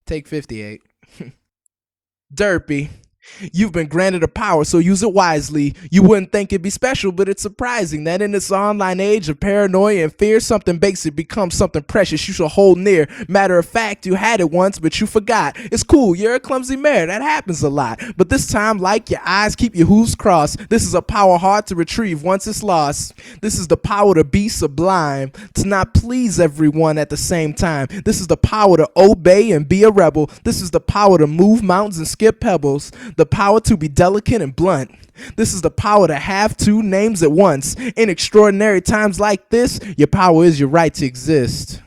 Take 58. Derpy. You've been granted a power, so use it wisely. You wouldn't think it'd be special, but it's surprising that in this online age of paranoia and fear, something basic becomes something precious you should hold near. Matter of fact, you had it once, but you forgot. It's cool, you're a clumsy mare, that happens a lot. But this time, like your eyes, keep your hooves crossed. This is a power hard to retrieve once it's lost. This is the power to be sublime, to not please everyone at the same time. This is the power to obey and be a rebel. This is the power to move mountains and skip pebbles. The power to be delicate and blunt. This is the power to have two names at once. In extraordinary times like this, your power is your right to exist.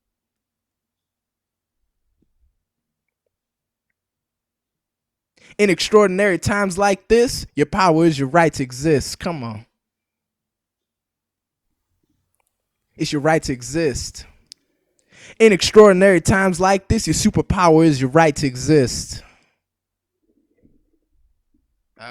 In extraordinary times like this, your power is your right to exist. Come on. It's your right to exist. In extraordinary times like this, your superpower is your right to exist.